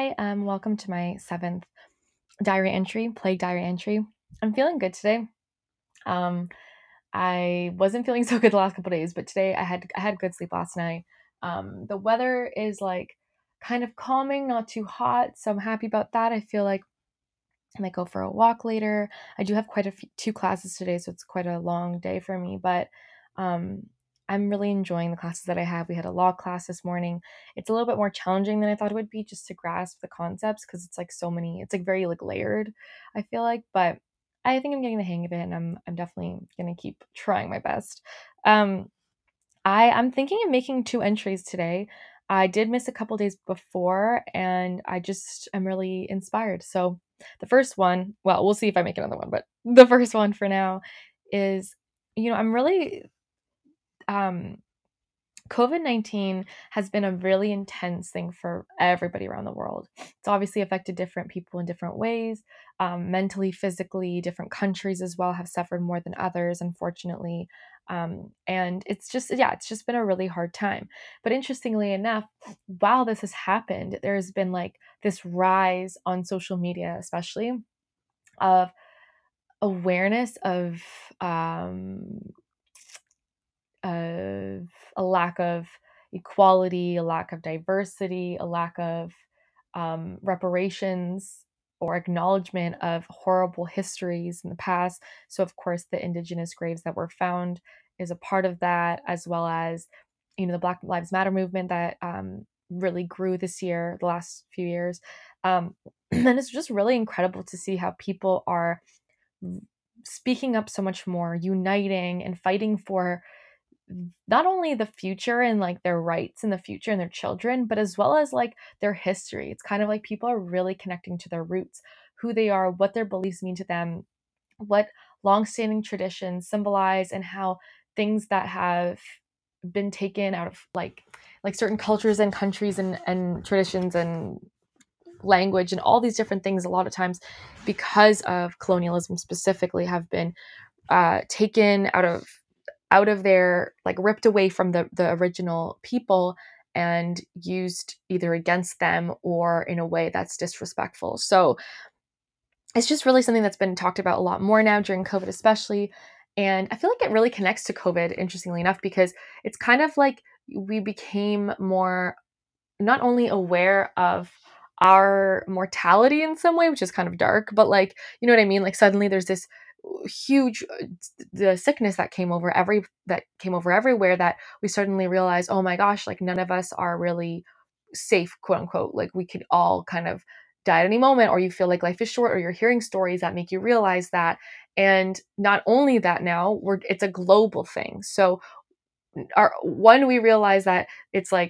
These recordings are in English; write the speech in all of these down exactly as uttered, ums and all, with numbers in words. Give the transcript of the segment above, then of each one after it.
Hi, um, welcome to my seventh diary entry, plague diary entry. I'm feeling good today. Um, I wasn't feeling so good the last couple days, but today I had I had good sleep last night. Um, the weather is like kind of calming, not too hot, so I'm happy about that. I feel like I might go for a walk later. I do have quite a few two classes today, so it's quite a long day for me, but um, I'm really enjoying the classes that I have. We had a law class this morning. It's a little bit more challenging than I thought it would be just to grasp the concepts because it's like so many, it's like very like layered, I feel like, but I think I'm getting the hang of it and I'm I'm definitely going to keep trying my best. Um, I I'm thinking of making two entries today. I did miss a couple days before, and I just am really inspired. So the first one, well, we'll see if I make another one, but the first one for now is, you know, I'm really um COVID nineteen has been a really intense thing for everybody around the world. It's obviously affected different people in different ways, um, mentally, physically. Different countries as well have suffered more than others, unfortunately. Um, and it's just, yeah, it's just been a really hard time. But interestingly enough, while this has happened, there's been like this rise on social media, especially of awareness of um, of a lack of equality, a lack of diversity, a lack of um, reparations or acknowledgement of horrible histories in the past. So, of course, the indigenous graves that were found is a part of that, as well as, you know, the Black Lives Matter movement that um, really grew this year, the last few years. Um, and it's just really incredible to see how people are speaking up so much more, uniting and fighting for not only the future and like their rights in the future and their children, but as well as like their history. It's kind of like people are really connecting to their roots, who they are, what their beliefs mean to them, what longstanding traditions symbolize, and how things that have been taken out of like like certain cultures and countries and and traditions and language and all these different things a lot of times because of colonialism specifically have been uh, taken out of out of their like ripped away from the the original people and used either against them or in a way that's disrespectful. So it's just really something that's been talked about a lot more now during COVID, especially. And I feel like it really connects to COVID, interestingly enough, because it's kind of like we became more not only aware of our mortality in some way, which is kind of dark, but like, you know what I mean? Like suddenly there's this huge uh, the sickness that came over every that came over everywhere that we suddenly realized, oh my gosh, like none of us are really safe, quote unquote. Like we could all kind of die at any moment, or you feel like life is short, or you're hearing stories that make you realize that. And not only that, now we're it's a global thing. So our one, we realize that it's like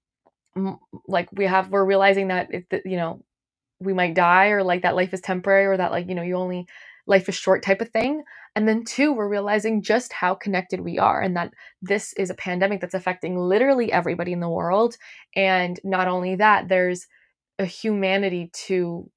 like we have we're realizing that it, that, you know, we might die, or like that life is temporary, or that like, you know, you only life is short type of thing. And then two, we're realizing just how connected we are, and that this is a pandemic that's affecting literally everybody in the world. And not only that, there's a humanity to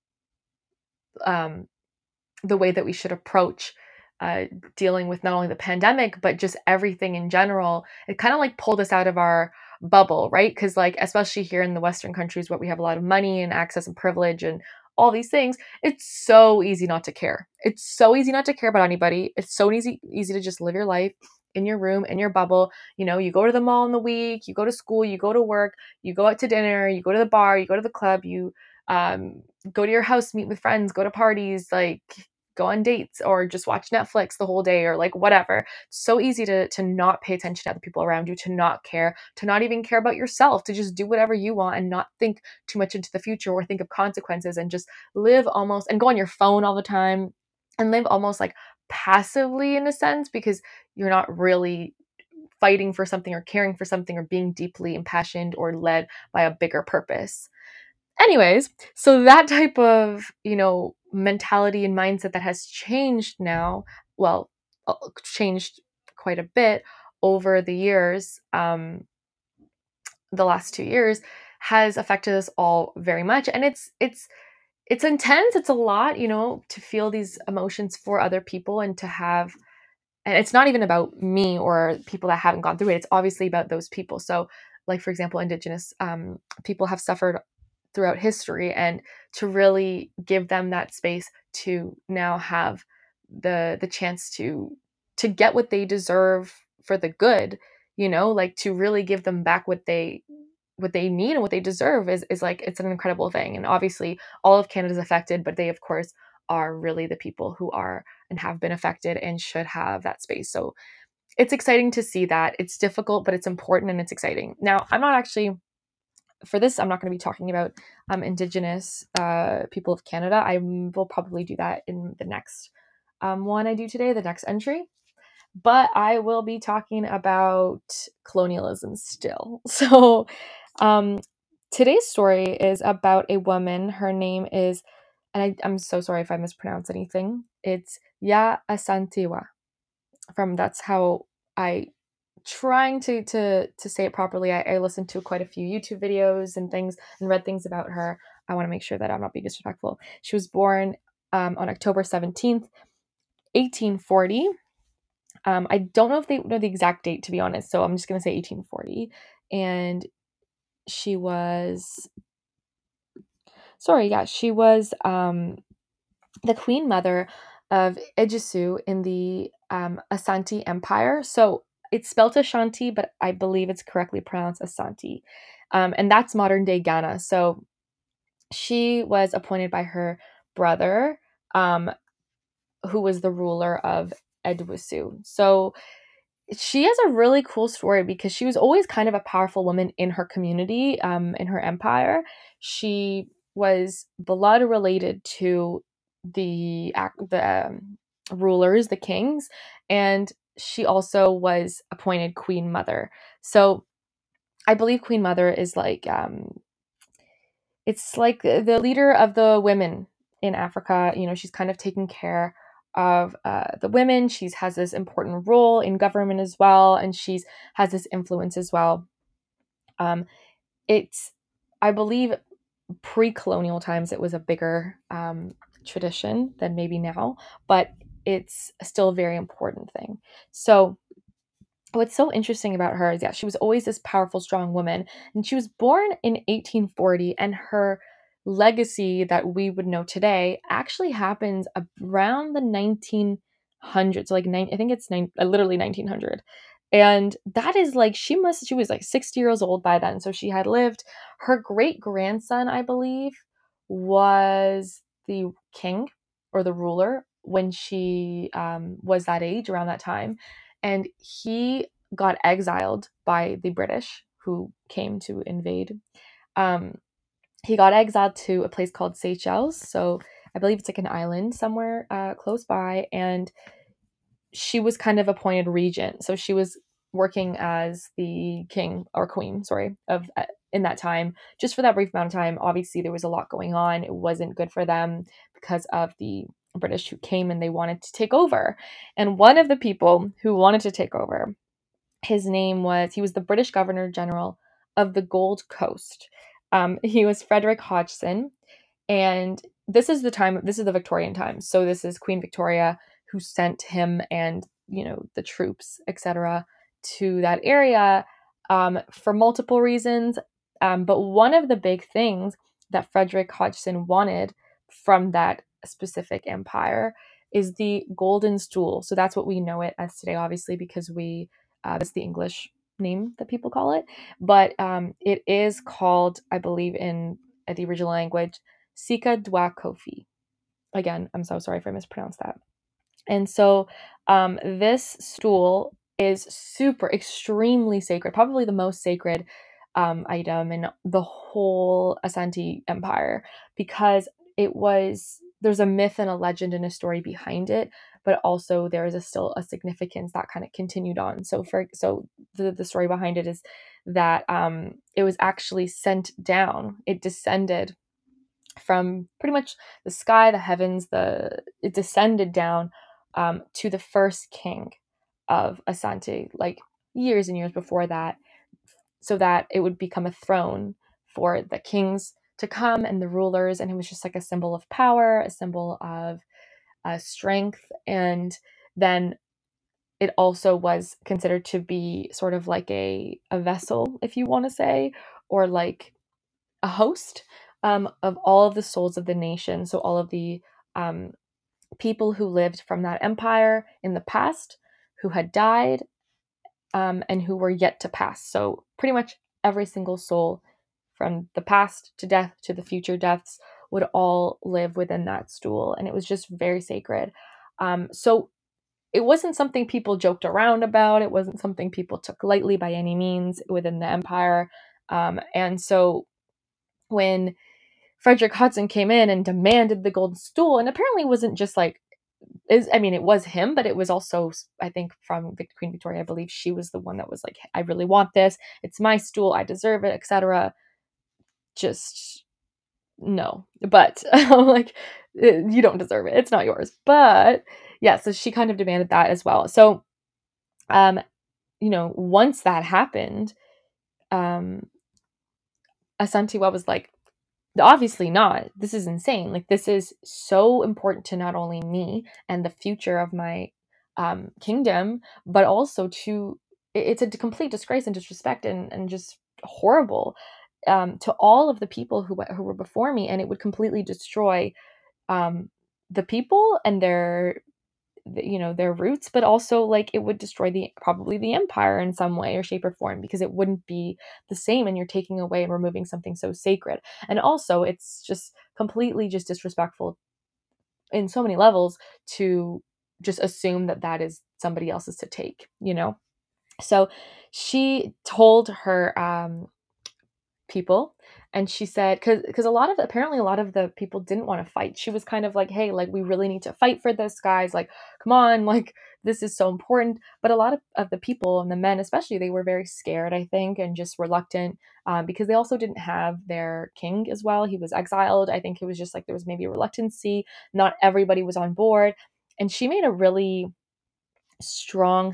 um, the way that we should approach uh, dealing with not only the pandemic but just everything in general. It kind of like pulled us out of our bubble, right? Because like especially here in the Western countries, where we have a lot of money and access and privilege and all these things, it's so easy not to care. It's so easy not to care about anybody. It's so easy easy to just live your life in your room, in your bubble. You know, you go to the mall in the week, you go to school, you go to work, you go out to dinner, you go to the bar, you go to the club, you um, go to your house, meet with friends, go to parties, like go on dates, or just watch Netflix the whole day, or like whatever. So easy to to not pay attention to other people around you, to not care, to not even care about yourself, to just do whatever you want and not think too much into the future or think of consequences, and just live almost and go on your phone all the time and live almost like passively in a sense, because you're not really fighting for something or caring for something or being deeply impassioned or led by a bigger purpose. Anyways, so that type of, you know, mentality and mindset that has changed now, well, uh, changed quite a bit over the years, um, the last two years, has affected us all very much. And it's it's it's intense. It's a lot, you know, to feel these emotions for other people and to have, and it's not even about me or people that haven't gone through it. It's obviously about those people. So, like for example, Indigenous um, people have suffered throughout history, and to really give them that space to now have the the chance to to get what they deserve for the good, you know, like to really give them back what they what they need and what they deserve is is like it's an incredible thing. And obviously all of Canada's affected, but they of course are really the people who are and have been affected and should have that space. So it's exciting to see that. It's difficult, but it's important and it's exciting. Now, I'm not actually for this, I'm not going to be talking about um, Indigenous uh, people of Canada. I will probably do that in the next um, one I do today, the next entry. But I will be talking about colonialism still. So um, today's story is about a woman. Her name is, and I, I'm so sorry if I mispronounce anything. It's Ya Asantewa. From that's how I trying to to to say it properly. I, I listened to quite a few YouTube videos and things and read things about her. I want to make sure that I'm not being disrespectful. She was born um, on October seventeenth, eighteen forty. Um, I don't know if they know the exact date, to be honest, so I'm just gonna say eighteen forty. And she was sorry, yeah, she was um, the queen mother of Ejisu in the um, Asante Empire. So it's spelled Ashanti, but I believe it's correctly pronounced Asante. Um, and that's modern day Ghana. So she was appointed by her brother, um, who was the ruler of Edwisu. So she has a really cool story because she was always kind of a powerful woman in her community, um, in her empire. She was blood related to the the um, rulers, the kings, and she also was appointed queen mother. So I believe queen mother is like um, it's like the leader of the women in Africa. You know, she's kind of taking care of uh, the women. She's has this important role in government as well, and she's has this influence as well. Um, it's, I believe, pre-colonial times it was a bigger um, tradition than maybe now, but it's still a very important thing. So what's so interesting about her is, yeah, she was always this powerful, strong woman, and she was born in eighteen forty, and her legacy that we would know today actually happens around the nineteen hundreds. So like nine, I think it's nine, uh, literally nineteen hundred, and that is like she must she was like sixty years old by then. So she had lived. Her great grandson, I believe, was the king or the ruler when she um, was that age around that time, and he got exiled by the British who came to invade. Um, he got exiled to a place called Seychelles. So I believe it's like an island somewhere uh, close by. And she was kind of appointed regent. So she was working as the king or queen, sorry, of uh, in that time, just for that brief amount of time. Obviously, there was a lot going on. It wasn't good for them because of the British who came and they wanted to take over. And one of the people who wanted to take over, his name was, he was the British Governor General of the Gold Coast. Um, he was Frederick Hodgson. And this is the time, this is the Victorian times. So this is Queen Victoria who sent him and, you know, the troops, et cetera, to that area um, for multiple reasons. Um, but one of the big things that Frederick Hodgson wanted from that specific empire is the golden stool. So that's what we know it as today, obviously, because we, uh, that's the English name that people call it. But um, it is called, I believe, in uh, the original language, Sika Dwa Kofi. Again, I'm so sorry if I mispronounced that. And so um, this stool is super, extremely sacred, probably the most sacred um, item in the whole Asante Empire, because it was, there's a myth and a legend and a story behind it, but also there is a, still a significance that kind of continued on. So for so the, the story behind it is that um, it was actually sent down, it descended from pretty much the sky, the heavens, the it descended down um, to the first king of Asante, like years and years before that, so that it would become a throne for the kings to come and the rulers, and it was just like a symbol of power, a symbol of uh, strength, and then it also was considered to be sort of like a a vessel, if you want to say, or like a host um, of all of the souls of the nation. So all of the um, people who lived from that empire in the past, who had died, um, and who were yet to pass. So pretty much every single soul from the past to death to the future deaths would all live within that stool. And it was just very sacred. Um, so it wasn't something people joked around about. It wasn't something people took lightly by any means within the empire. Um, and so when Frederick Hudson came in and demanded the golden stool, and apparently it wasn't just like, is I mean, it was him, but it was also, I think, from Queen Victoria. I believe she was the one that was like, I really want this. It's my stool. I deserve it, et cetera. Just no. But like, you don't deserve it. It's not yours. But yeah, so she kind of demanded that as well. So, um, you know, once that happened, um, Asantewaa was like, obviously not. This is insane. Like, this is so important to not only me and the future of my um, kingdom, but also to, it's a complete disgrace and disrespect and, and just horrible um, to all of the people who, who were before me. And it would completely destroy um, the people and their, you know, their roots, but also like it would destroy the probably the empire in some way or shape or form, because it wouldn't be the same, and you're taking away and removing something so sacred. And also it's just completely just disrespectful in so many levels to just assume that that is somebody else's to take, you know. So she told her um people, and she said, because because a lot of apparently a lot of the people didn't want to fight. She was kind of like, hey, like, we really need to fight for this, guys, like, come on, like, this is so important. But a lot of, of the people, and the men especially, they were very scared, I think, and just reluctant, um, because they also didn't have their king as well. He was exiled. I think it was just like there was maybe a reluctancy. Not everybody was on board. And she made a really strong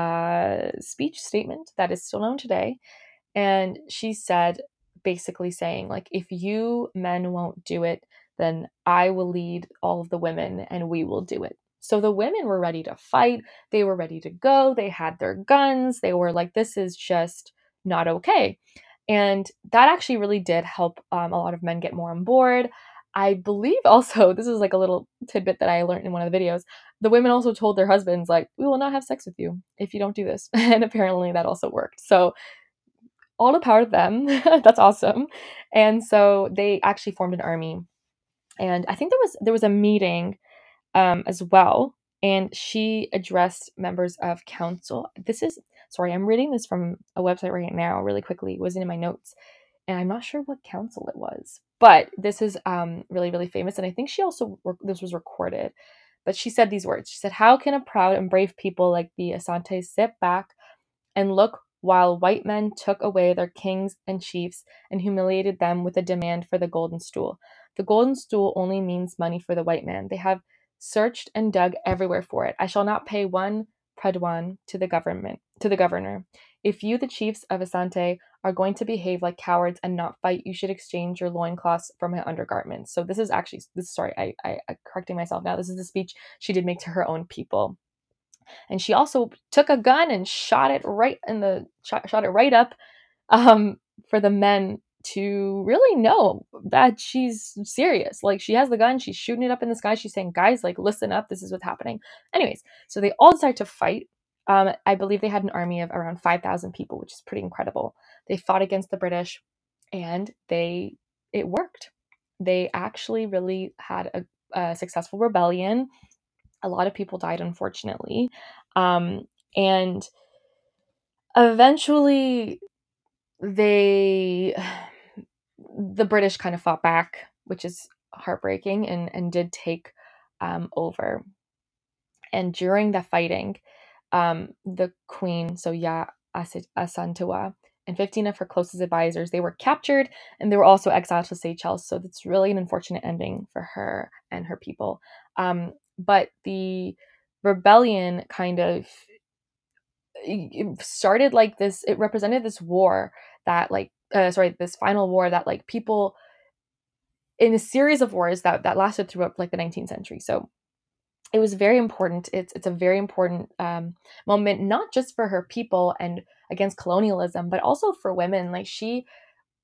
uh, speech statement that is still known today. And she said, basically saying, like, if you men won't do it, then I will lead all of the women and we will do it. So the women were ready to fight. They were ready to go. They had their guns. They were like, this is just not okay. And that actually really did help um, a lot of men get more on board. I believe also, this is like a little tidbit that I learned in one of the videos. The women also told their husbands, like, we will not have sex with you if you don't do this. And apparently that also worked. So all the power to them. That's awesome. And so they actually formed an army. And I think there was there was a meeting um, as well. And she addressed members of council. This is, sorry, I'm reading this from a website right now really quickly. It wasn't in my notes. And I'm not sure what council it was. But this is um, really, really famous. And I think she also, this was recorded. But she said these words. She said, how can a proud and brave people like the Asantes sit back and look while white men took away their kings and chiefs and humiliated them with a demand for the golden stool? The golden stool only means money for the white man. They have searched and dug everywhere for it. I shall not pay one predwan to the government to the governor. If you, the chiefs of Asante, are going to behave like cowards and not fight, you should exchange your loincloths for my undergarments. So this is actually this sorry, I, I I correcting myself now. This is the speech she did make to her own people. And she also took a gun and shot it right in the shot, shot it right up um, for the men to really know that she's serious. Like, she has the gun, she's shooting it up in the sky, she's saying, guys, like, listen up, this is what's happening. Anyways, so they all decide to fight. Um, I believe they had an army of around five thousand people, which is pretty incredible. They fought against the British, and they it worked. They actually really had a, a successful rebellion. A lot of people died, unfortunately. Um, and eventually they, the British kind of fought back, which is heartbreaking, and, and did take um, over. And during the fighting, um, the queen, so Ya Asantewaa, and fifteen of her closest advisors, they were captured, and they were also exiled to Seychelles. So that's really an unfortunate ending for her and her people. Um, but the rebellion kind of started like this. It represented this war that, like, uh, sorry, this final war that, like, people in a series of wars that that lasted throughout like the nineteenth century. So it was very important. It's it's a very important um, moment, not just for her people and against colonialism, but also for women. Like, she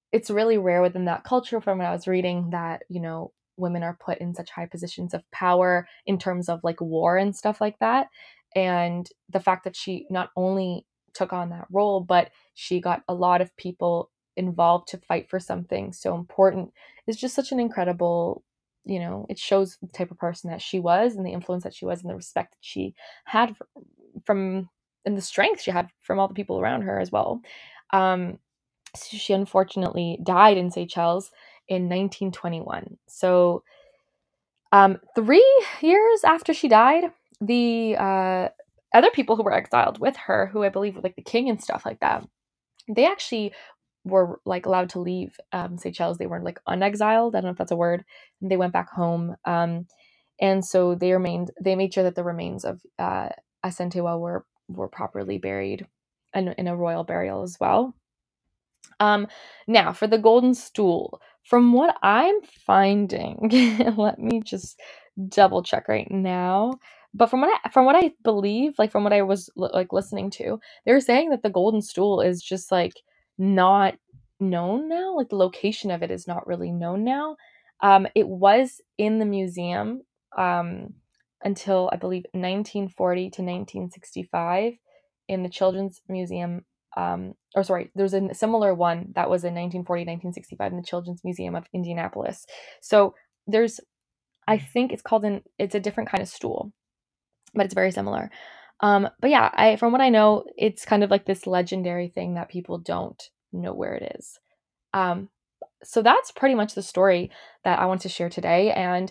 it's really rare within that culture from what I was reading that, you know, women are put in such high positions of power in terms of like war and stuff like that. And the fact that she not only took on that role, but she got a lot of people involved to fight for something so important is just such an incredible, you know, it shows the type of person that she was and the influence that she was and the respect that she had fr- from and the strength she had from all the people around her as well. Um, so she unfortunately died in Seychelles in nineteen twenty-one. So, um, three years after she died, the uh, other people who were exiled with her, who I believe were like the king and stuff like that, they actually were like allowed to leave um, Seychelles. They weren't like unexiled. I don't know if that's a word. And they went back home. Um, and so they remained. They made sure that the remains of uh, Asantewa were were properly buried, in, in a royal burial as well. Um, now for the golden stool, from what I'm finding, let me just double check right now. But from what I from what I believe, like from what I was li- like listening to, they were saying that the golden stool is just like not known now. Like the location of it is not really known now. Um, it was in the museum um, until I believe nineteen forty to nineteen sixty-five in the Children's Museum, um, or sorry, there's a similar one that was in nineteen forty, nineteen sixty-five in the Children's Museum of Indianapolis. So there's, I think it's called an, it's a different kind of stool, but it's very similar. Um, but yeah, I, from what I know, it's kind of like this legendary thing that people don't know where it is. Um, so that's pretty much the story that I want to share today. And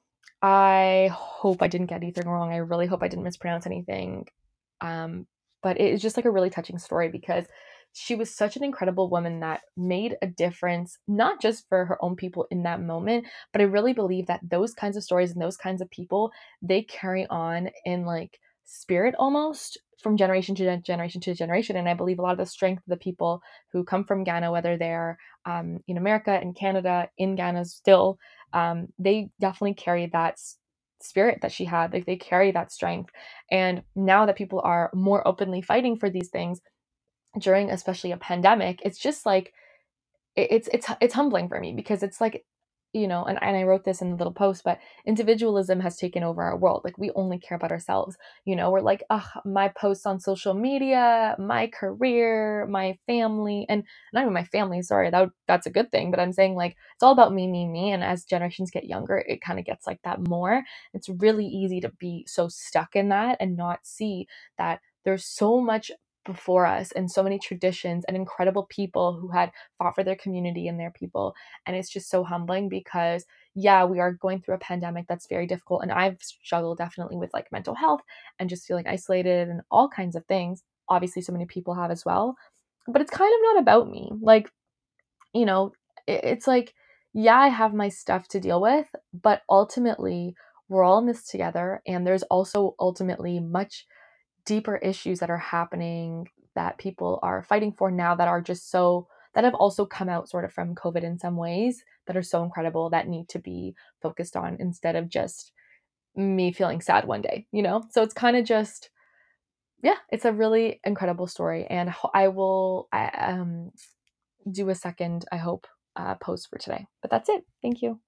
I hope I didn't get anything wrong. I really hope I didn't mispronounce anything. Um, but it is just like a really touching story because she was such an incredible woman that made a difference, not just for her own people in that moment, but I really believe that those kinds of stories and those kinds of people, they carry on in like spirit almost from generation to generation to generation. And I believe a lot of the strength of the people who come from Ghana, whether they're um, in America, in Canada, in Ghana still, um, they definitely carry that s- spirit that she had. Like they carry that strength. And now that people are more openly fighting for these things during, especially a pandemic, it's just like it- it's it's it's humbling for me because it's like, you know, and, and I wrote this in the little post, but individualism has taken over our world. Like we only care about ourselves. You know, we're like, oh, my posts on social media, my career, my family, and not even my family. Sorry, that would, that's a good thing, but I'm saying like it's all about me, me, me. And as generations get younger, it kind of gets like that more. It's really easy to be so stuck in that and not see that there's so much before us and so many traditions and incredible people who had fought for their community and their people. And it's just so humbling because, yeah, we are going through a pandemic that's very difficult. And I've struggled definitely with like mental health and just feeling isolated and all kinds of things. Obviously, so many people have as well. But it's kind of not about me. Like, you know, it's like, yeah, I have my stuff to deal with, but ultimately, we're all in this together. And there's also ultimately much deeper issues that are happening that people are fighting for now that are just so that have also come out sort of from COVID in some ways that are so incredible that need to be focused on instead of just me feeling sad one day, you know? So it's kind of just, yeah, it's a really incredible story. And I will I, um, do a second, I hope, uh, post for today. But that's it. Thank you.